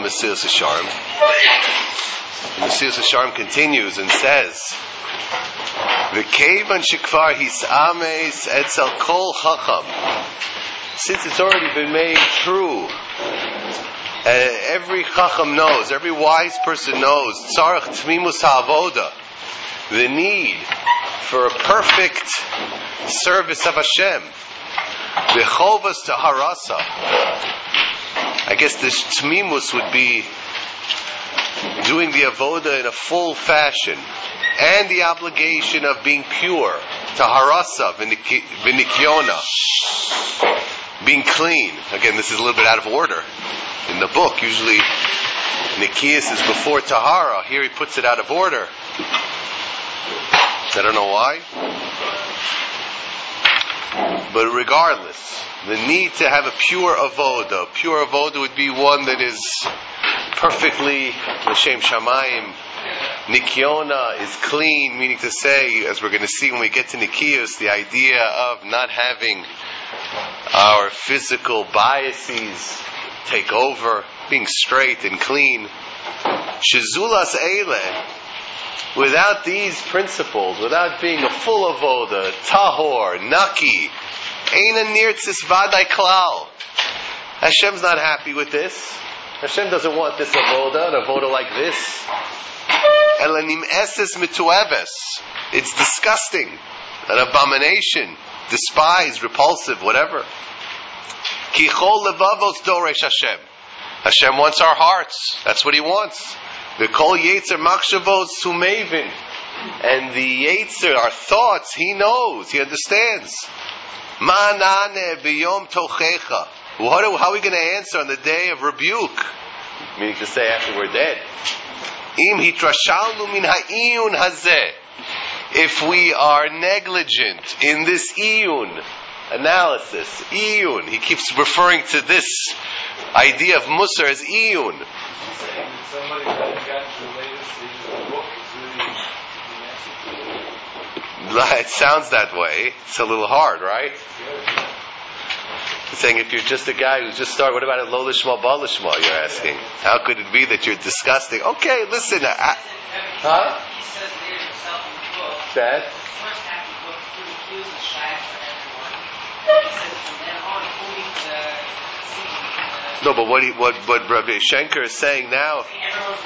Mesilas Yesharim. Mesilas Yesharim continues and says, "V'kevan shekvar hisames etzel kol chacham." Since it's already been made true, every chacham knows, every wise person knows, tzarech tmimus ha'avoda, the need for a perfect service of Hashem, v'chovas taharasa. I guess this tmimus would be doing the avoda in a full fashion, and the obligation of being pure, taharasa v'nikyona, being clean. Again, this is a little bit out of order. In the book, usually Nikias is before Tahara. Here he puts it out of order. I don't know why. But regardless, the need to have a pure avoda. Pure avoda would be one that is perfectly l'shem shamayim. Nikyona is clean, meaning to say, as we're going to see when we get to Nikios, the idea of not having our physical biases take over, being straight and clean. Shezulas eile, without these principles, without being a full avoda, tahor, naki, eina nirtzis vadai klal. Hashem's not happy with this. Hashem doesn't want this avoda, an avoda like this. Elanim eses mitueves. It's disgusting, an abomination, despised, repulsive, whatever. Ki chol levavos doresh Hashem. Hashem wants our hearts. That's what He wants. The kol yetzer machshavos sumevin. And the yetzer, our thoughts, He knows, He understands. Ma nane b'yom tochecha. How are we going to answer on the day of rebuke? Meaning to say after we're dead. Im hitrashalnu min ha'iyun hazeh. If we are negligent in this iyun, analysis, iyun, he keeps referring to this idea of Musar as iyun. Somebody that got the latest book is really It sounds that way. It's a little hard, right? He's saying if you're just a guy who's just started, what about a lo lishma ba lishma, you're asking? How could it be that you're disgusting? Okay, listen. He says there himself in the book. That? The first half of the book, he refused the shayach for everyone. He says from then on, only for the No, but what Rabbi Shenker is saying now. everyone's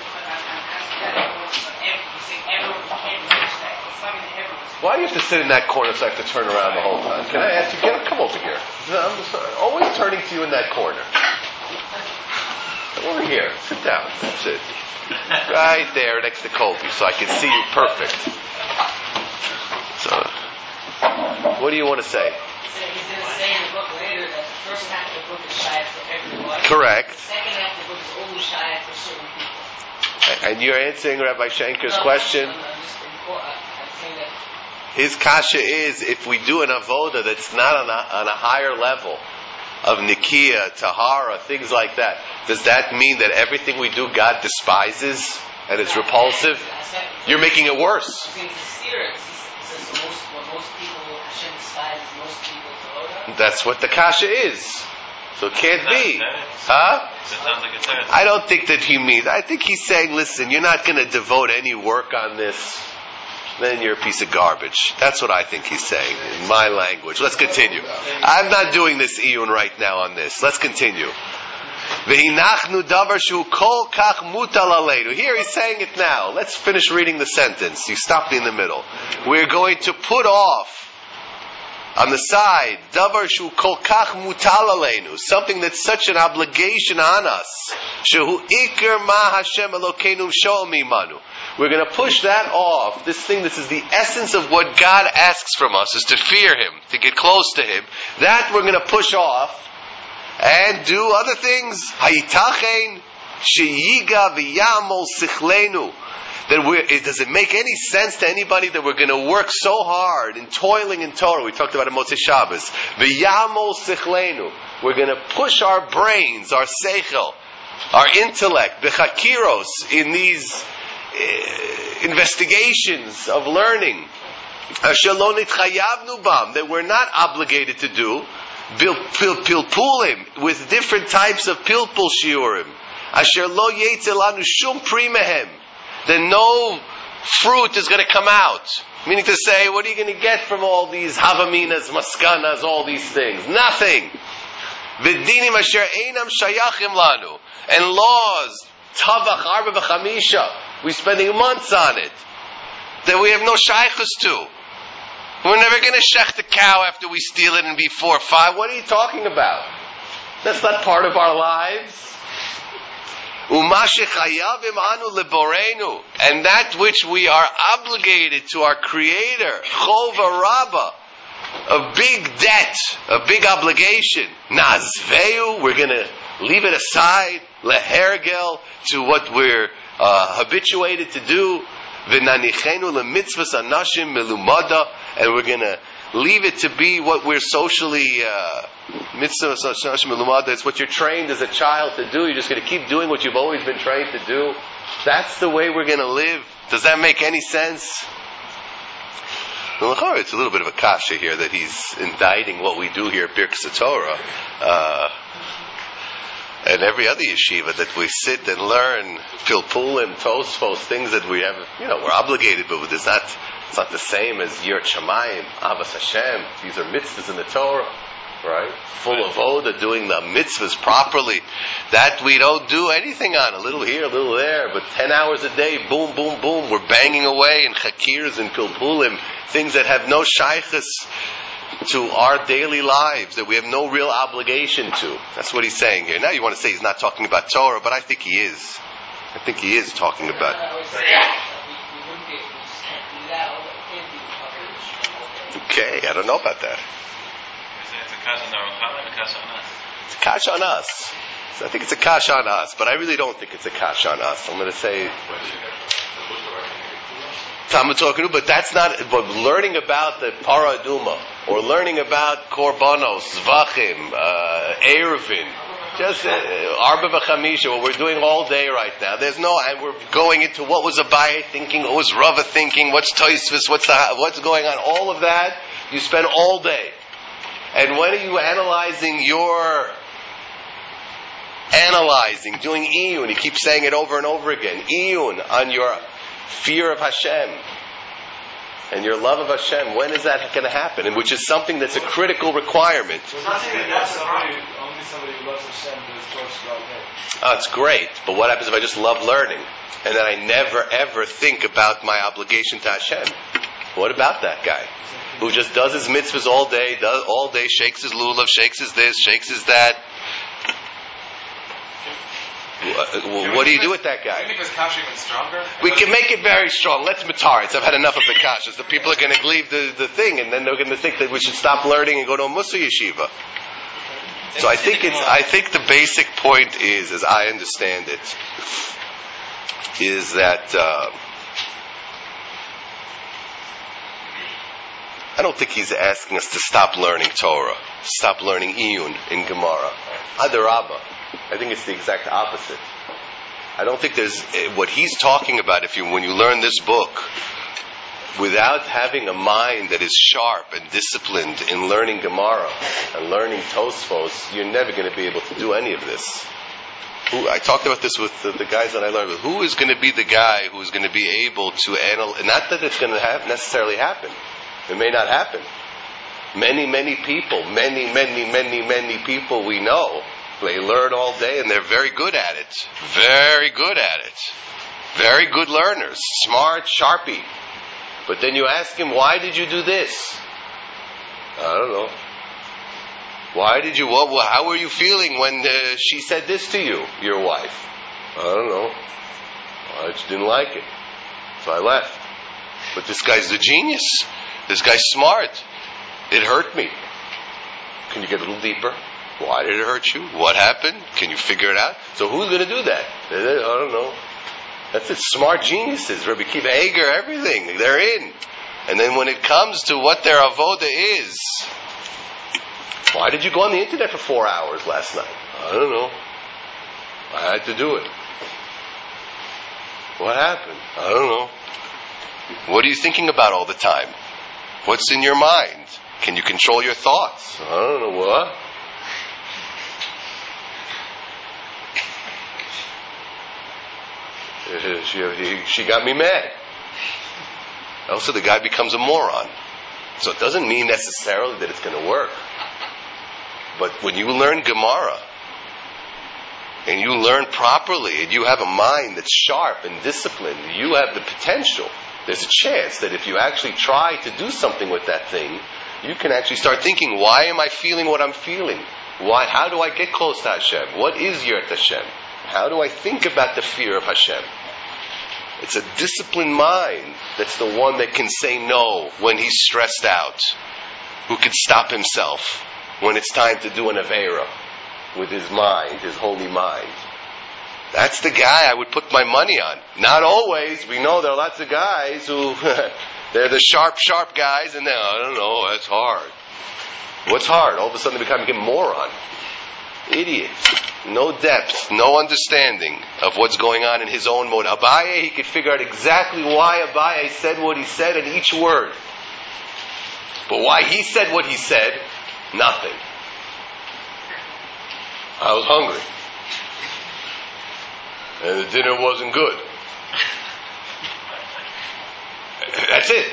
everyone can't reach that. It's not going to everyone. Why do you have to sit in that corner so I have to turn around the whole time? Can I ask you, come over here. I'm just always turning to you in that corner. Come over here. Sit down. That's it. Right there next to Colby so I can see you perfect. So, what do you want to say? He's going to say in the book later that the first half of the book is shayach for everyone. Correct. The second half of the book is only shayach for certain people. And you're answering Rabbi Shenker's question? I'm saying that His kasha is, if we do an avoda that's not on a higher level of nikia, tahara, things like that, does that mean that everything we do God despises and it's repulsive? You're making it worse. he says most people, Hashem despises most people tahara. That's what the kasha is. So it can't be. Huh? I don't think that he means. I think he's saying, listen, you're not going to devote any work on this, then you're a piece of garbage. That's what I think he's saying in my language. Let's continue. I'm not doing this iyun right now on this. Let's continue. Here he's saying it now. Let's finish reading the sentence. You stopped me in the middle. We're going to put off on the side, davar shu kol kach mutal aleinu, something that's such an obligation on us. Shehu ikar ma Hashem Elokeinu sho'am imanu. We're going to push that off. This is the essence of what God asks from us, is to fear Him, to get close to Him. That we're going to push off and do other things. Hayitachen sheyiga v'yamol sichlenu. Does it make any sense to anybody that we're going to work so hard in toiling in Torah? We talked about it Motzei Shabbos. V'yamol sichlenu. We're going to push our brains, our seichel, our intellect, b'chakiros, in these investigations of learning. That we're not obligated to do. Pilpulim, with different types of pilpul shiurim. Asher lo yetze lanu shum pri mehem. Then no fruit is going to come out. Meaning to say, what are you going to get from all these havaminas, maskanas, all these things? Nothing. V'dinim asher einam shayachim lanu. And laws, tavach arba v'chamisha. We're spending months on it. That we have no shaychus to. We're never going to shech the cow after we steal it and be 4 or 5. What are you talking about? That's not part of our lives. And that which we are obligated to our Creator, chova rabba, a big debt, a big obligation. Nazveu, we're going to leave it aside, lehergel, to what we're habituated to do. V'nanichenu lemitzvahs anashim melumada, and we're going to leave it to be what we're socially mitzvahs anashim melumada. It's what you're trained as a child to do. You're just going to keep doing what you've always been trained to do. That's the way we're going to live. Does that make any sense? Well, it's a little bit of a kasha here that he's indicting what we do here at Birkas Torah. And every other yeshiva that we sit and learn pilpulim, tosfos, things that we have, we're obligated, but it's not the same as Yirat Shamayim, Avas Hashem. These are mitzvahs in the Torah, right? Full of Oda, doing the mitzvahs properly. That we don't do anything on. A little here, a little there, but 10 hours a day, boom, boom, boom. We're banging away in chakirs and pilpulim, things that have no shaychus to our daily lives, that we have no real obligation to. That's what he's saying here. Now you want to say he's not talking about Torah, but I think he is. I think he is talking about. Okay, I don't know about that. It's a kash on our and a kash on us. It's a kash on us. So I think it's a kash on us, but I really don't think it's a kash on us. I'm going to say Talmud Torah, but that's not. But learning about the Para Aduma or learning about Korbanos, Zvachim, Eruvin, just Arba V'Chamisha, what we're doing all day right now. There's no, and we're going into what was Abaye thinking, what was Rava thinking, what's Tosfos, what's going on. All of that you spend all day. And when are you doing iyun? He keeps saying it over and over again. Iyun on your fear of Hashem and your love of Hashem. When is that going to happen? And which is something that's a critical requirement. Only somebody who loves Hashem does Torah all day. Oh, it's great. But what happens if I just love learning and then I never ever think about my obligation to Hashem? What about that guy who just does his mitzvahs all day, shakes his lulav, shakes his this, shakes his that? What do you do with that guy? Do you make this kasha even stronger? We can make it very strong. Let's mataritz. I've had enough of the kashas. The people are going to leave the thing, and then they're going to think that we should stop learning and go to a Musa yeshiva. So I think the basic point is, as I understand it, is that I don't think he's asking us to stop learning Torah, stop learning iyun in Gemara. Adarabba. I think it's the exact opposite. I don't think there's what he's talking about. When you learn this book, without having a mind that is sharp and disciplined in learning Gemara and learning Tosfos, you're never going to be able to do any of this. I talked about this with the guys that I learned with. Who is going to be the guy who is going to be able to analyze? Not that it's going to necessarily happen. It may not happen. Many people, many people we know, they learn all day and they're very good at it. Very good at it. Very good learners. Smart, sharpie. But then you ask him, why did you do this? I don't know. Why did you, how were you feeling when she said this to you, your wife? I don't know. I just didn't like it. So I left. But this guy's a genius. This guy's smart. It hurt me. Can you get a little deeper? Why did it hurt you? What happened? Can you figure it out? So who's going to do that? I don't know. That's it. Smart geniuses. Rabbi Kiva Eger, everything. They're in. And then when it comes to what their avoda is, why did you go on the internet for 4 hours last night? I don't know. I had to do it. What happened? I don't know. What are you thinking about all the time? What's in your mind? Can you control your thoughts? I don't know. What? She got me mad. Also, the guy becomes a moron. So it doesn't mean necessarily that it's going to work. But when you learn Gemara, and you learn properly, and you have a mind that's sharp and disciplined, you have the potential. There's a chance that if you actually try to do something with that thing, you can actually start thinking, why am I feeling what I'm feeling? How do I get close to Hashem? What is Yirat Hashem? How do I think about the fear of Hashem? It's a disciplined mind that's the one that can say no when he's stressed out, who can stop himself when it's time to do an Aveira with his mind, his holy mind. That's the guy I would put my money on. Not always. We know there are lots of guys who, they're the sharp guys, and I don't know, that's hard. What's hard? All of a sudden they become a moron. Idiot. No depth, no understanding of what's going on in his own mode. Abaye, he could figure out exactly why Abaye said what he said in each word. But why he said what he said, nothing. I was hungry. And the dinner wasn't good. That's it.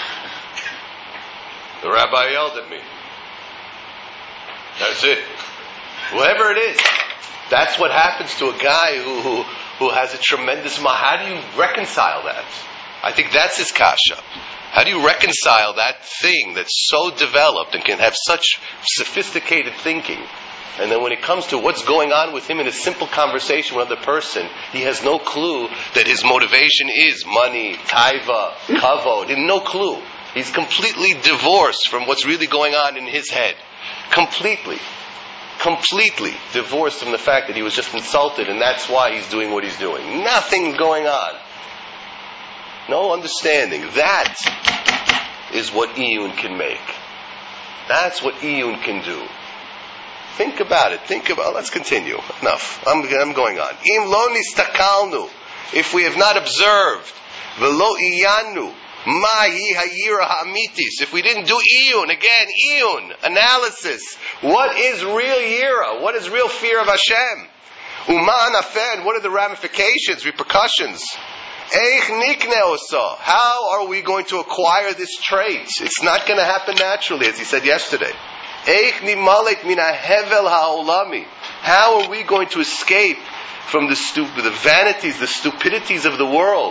The rabbi yelled at me. That's it. Whatever it is, that's what happens to a guy who has a tremendous mind. How do you reconcile that? I think that's his kasha. How do you reconcile that thing that's so developed and can have such sophisticated thinking, and then when it comes to what's going on with him in a simple conversation with another person, he has no clue that his motivation is money, taiva, kavod. He has no clue. He's completely divorced from what's really going on in his head. Completely divorced from the fact that he was just insulted, and that's why he's doing what he's doing. Nothing's going on. No understanding. That is what iyun can make. That's what iyun can do. Think about it. Let's continue. Enough. I'm going on. Im lo nistakalnu. If we have not observed, velo iyanu. Mahi hayira ha'amitis. If we didn't do iyun, again, iyun, analysis. What is real yira? What is real fear of Hashem? Uman afen. What are the ramifications, repercussions? Eich nikne osa. How are we going to acquire this trait? It's not going to happen naturally, as he said yesterday. Eich nimalek min hahevel ha'olami. How are we going to escape from the vanities, the stupidities of the world?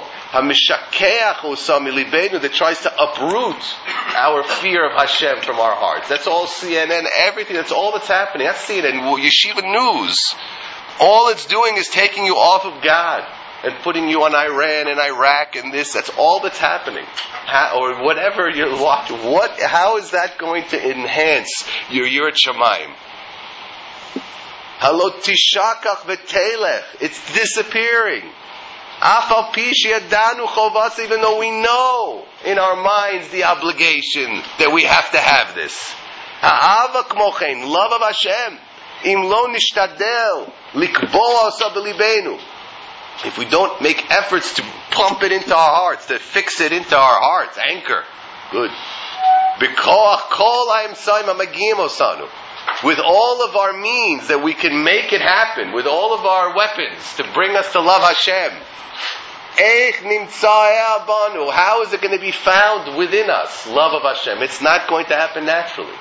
That tries to uproot our fear of Hashem from our hearts. That's all CNN, everything, that's all that's happening. That's CNN, Yeshiva News. All it's doing is taking you off of God and putting you on Iran and Iraq and this. That's all that's happening. Or whatever you're watching. How is that going to enhance your Yirat Shamayim? Halot tishakach v'telech. It's disappearing. Afal pi she'yadanu chovas, even though we know in our minds the obligation that we have to have this. Ha'ava kmochen, love of Hashem. Im lo nishtadel likboa osa b'libeinu. If we don't make efforts to pump it into our hearts, to fix it into our hearts, anchor. Good. B'koach kol ha'emsayim ha'magiyim osanu. With all of our means that we can make it happen, with all of our weapons to bring us to love Hashem. How is it going to be found within us, love of Hashem? It's not going to happen naturally.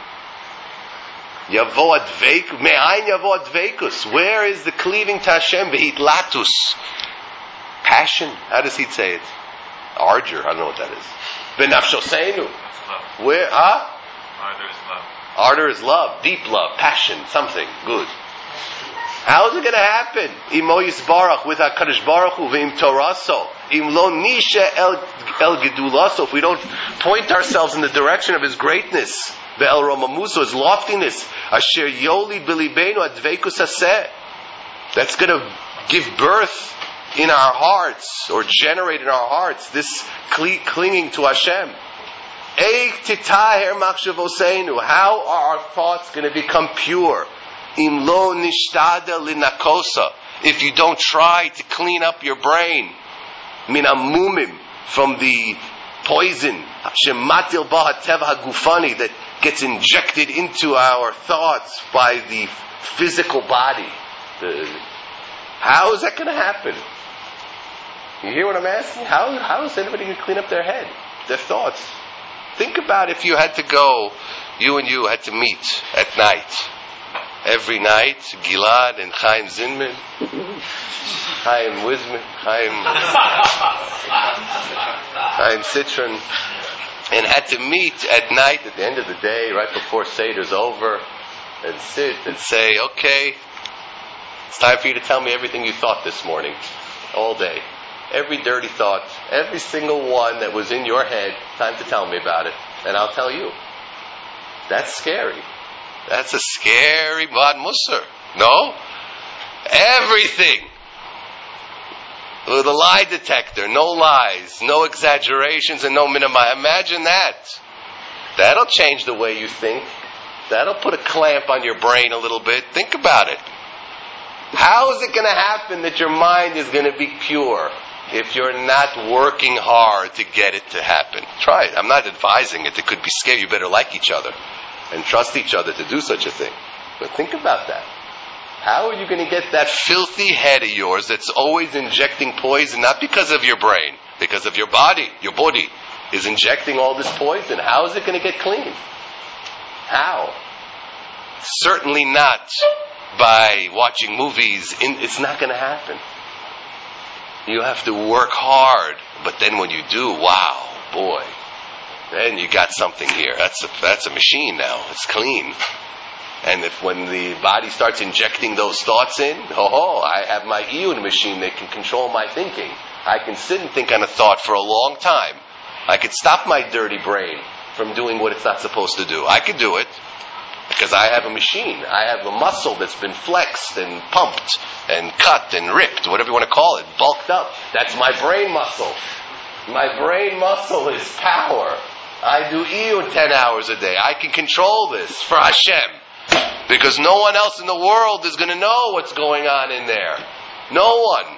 Where is the cleaving to Hashem? V'hitlatus. Passion. How does he say it? Ardor. I don't know what that is. V'nafshoseinu. Where? Ardor is love. Ardor is love. Deep love. Passion. Something. Good. How is it going to happen? Imo yisbarach with HaKadosh Baruch Hu v'im toraso. Im lo nisha el gedulaso. If we don't point ourselves in the direction of His greatness, ve'el romamuso, His loftiness, asher yoli b'libeinu adveikus haseh. That's going to give birth in our hearts, or generate in our hearts, this clinging to Hashem. Eik titaher machshavoseinu. How are our thoughts going to become pure? Im lo nishtada linakosa. If you don't try to clean up your brain, min amumim, from the poison, shematil ba hateva hagufani, that gets injected into our thoughts by the physical body. How is that going to happen? You hear what I'm asking? How is anybody going to clean up their head, their thoughts? Think about if you had to go, you had to meet at night. Every night, Gilad and Chaim Zinman, Chaim Wisman, Chaim Citron, and had to meet at night at the end of the day, right before Seder's over, and sit and say, okay, it's time for you to tell me everything you thought this morning, all day. Every dirty thought, every single one that was in your head, time to tell me about it, and I'll tell you. That's scary. That's a scary Bad Musar. No? Everything. With a lie detector, no lies, no exaggerations, and no minima. Imagine that. That'll change the way you think. That'll put a clamp on your brain a little bit. Think about it. How is it going to happen that your mind is going to be pure if you're not working hard to get it to happen? Try it. I'm not advising it. It could be scary. You better like each other and trust each other to do such a thing. But think about that. How are you going to get that filthy head of yours that's always injecting poison, not because of your brain, because of your body? Your body is injecting all this poison. How is it going to get clean? How? Certainly not by watching movies. It's not going to happen. You have to work hard. But then when you do, wow, boy, then you got something here. That's a machine now. It's clean. And if when the body starts injecting those thoughts in, I have my Iyun machine that can control my thinking. I can sit and think on a thought for a long time. I could stop my dirty brain from doing what it's not supposed to do. I could do it because I have a machine. I have a muscle that's been flexed and pumped and cut and ripped, whatever you want to call it, bulked up. That's my brain muscle. My brain muscle is power. I do Iyun 10 hours a day. I can control this for Hashem. Because no one else in the world is going to know what's going on in there. No one.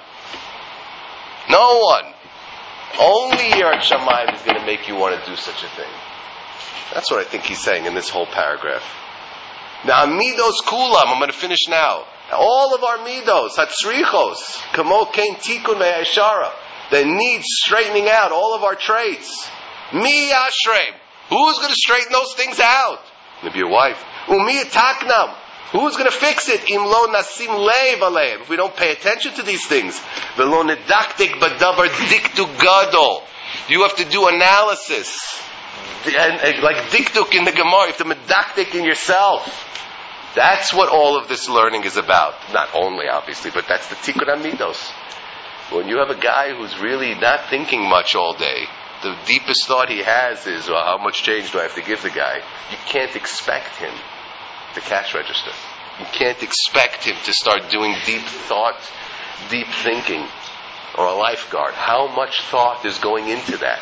No one. Only Yirat Shamayim is going to make you want to do such a thing. That's what I think he's saying in this whole paragraph. Now, midos kulam, I'm going to finish now. All of our midos, hatzrichos, kamo kein tikun ve'ashara, that needs straightening out, all of our traits. Mi yashreim. Who's going to straighten those things out? Maybe your wife. Umi taknam. Who's going to fix it? Im lo nasim lev aleim. If we don't pay attention to these things. Velo nedaktik badavar diktu gadol. You have to do analysis. And like diktuk in the Gemara, you have to medaktik in yourself. That's what all of this learning is about. Not only, obviously, but that's the tikkun amidos. When you have a guy who's really not thinking much all day, the deepest thought he has is, well, how much change do I have to give the guy? You can't expect him to cash register. You can't expect him to start doing deep thought, deep thinking, or a lifeguard. How much thought is going into that?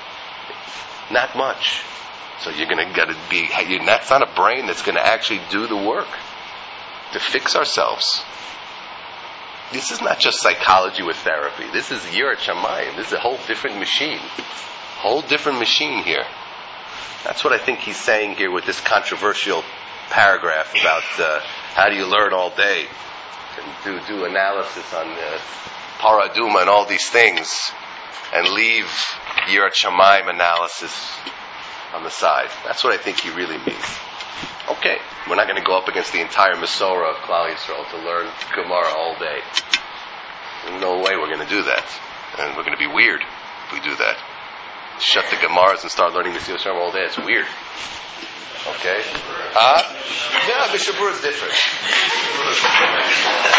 Not much. So you're going to be, that's not a brain that's going to actually do the work to fix ourselves. This is not just psychology with therapy. This is Yirat Shamayim. This is a whole different machine. Whole different machine here. That's what I think he's saying here with this controversial paragraph about how do you learn all day and do analysis on Paraduma and all these things and leave Yirat Shamayim analysis on the side. That's what I think he really means. Okay, we're not going to go up against the entire Masorah of Klal Yisrael to learn Gemara all day. There's no way we're going to do that. And we're going to be weird if we do that. Shut the Gemaras and start learning Mesilas Yesharim all day. It's weird. Okay? Yeah, Mishabur is different.